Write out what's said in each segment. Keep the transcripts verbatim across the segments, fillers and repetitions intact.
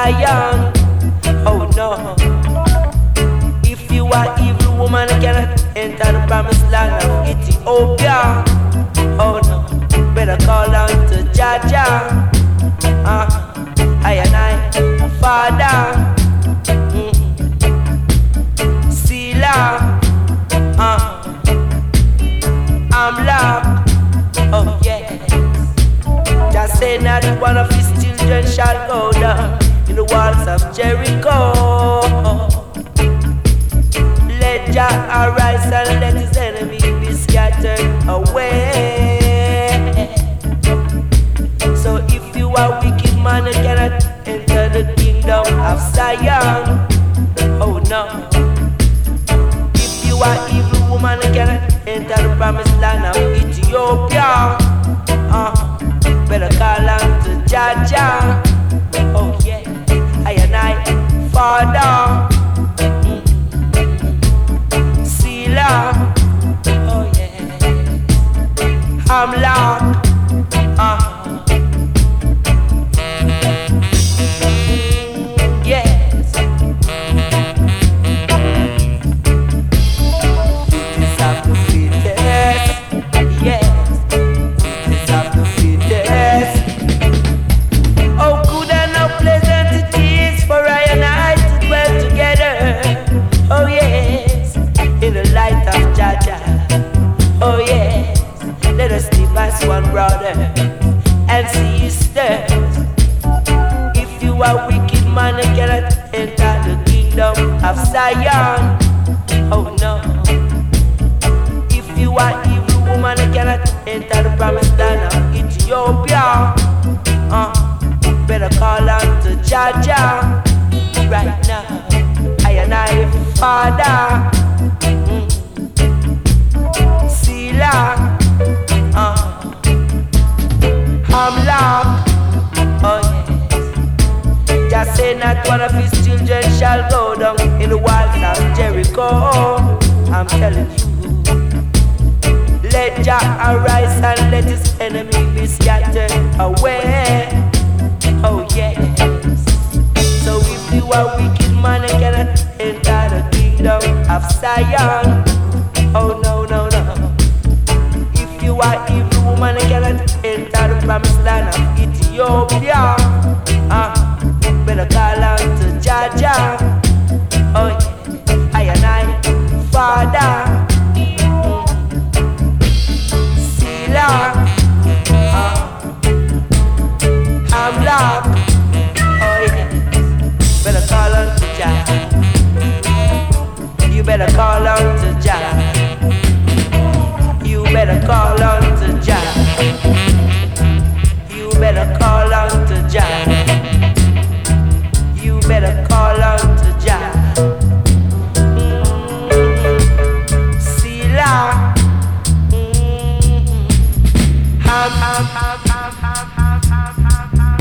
Zion. Oh no. If you are evil woman, you cannot enter the promised land of Ethiopia. Oh no. Better call on to Jaja. Uh, I and I, Father. Mm-hmm. Sila. Uh, I'm locked. Oh yes. Just say not one of his children shall go down in the walls of Jericho. Let Jah arise and let his enemy be scattered away. So if you are wicked man, you cannot enter the kingdom of Zion. Oh no. If you are evil woman, you cannot enter the promised land of Ethiopia. Uh, better call on to Jaja. Oh yeah, I and I, Father. Mm-hmm. Sila. Oh yeah, I'm locked. Uh. Yes. This of the fittest. Yes. This of the fittest. Oh, good and how pleasant it is for I and I to dwell together. Oh yes, in the light of Jaja. Oh yes, let us live as one brother and sisters. If you are wicked man, you cannot enter the kingdom of Zion. Oh no. If you are evil woman, you cannot enter the promised land of Ethiopia. Uh, better call on to Jaja right now. I and I, Father. Mm. Sila. Uh, I'm locked. Oh yes. Just say not one of his children shall go down in the walls of Jericho. I'm telling you. Let Jah arise and let his enemy be scattered away. Oh yes. So if you are wicked man, you cannot enter the kingdom of Zion. Oh no, no, no. If you are evil woman, you cannot enter the promised land of Ethiopia. Uh, better call on to Jaja. Oh yeah, I and I, Father. Sila. Uh, I'm locked. Oh yeah. Better call on to Jah. You better call on to Jah. You better call on to Jah. You better call on to Jah. You better call on to Jah. Mm-hmm. Sila. Mm-hmm. Ham, ham, ham, ham, ham, ham, ham, ham, ham.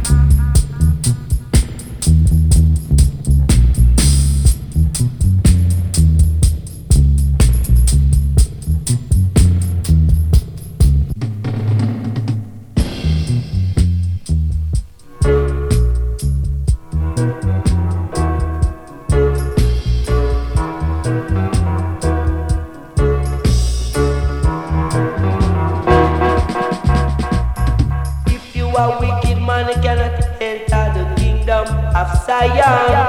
Zion.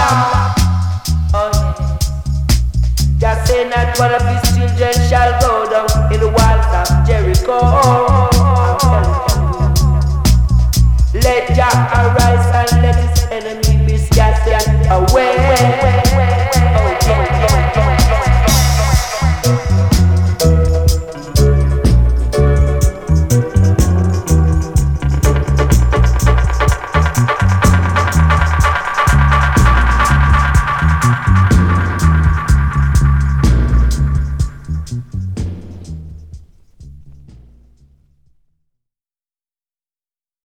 Bam. Oh yeah. Just say not one of his children shall go down in the walls of Jericho. I'm telling you. Let Jah arise and let his enemy be scattered away. Oh, oh, oh, oh.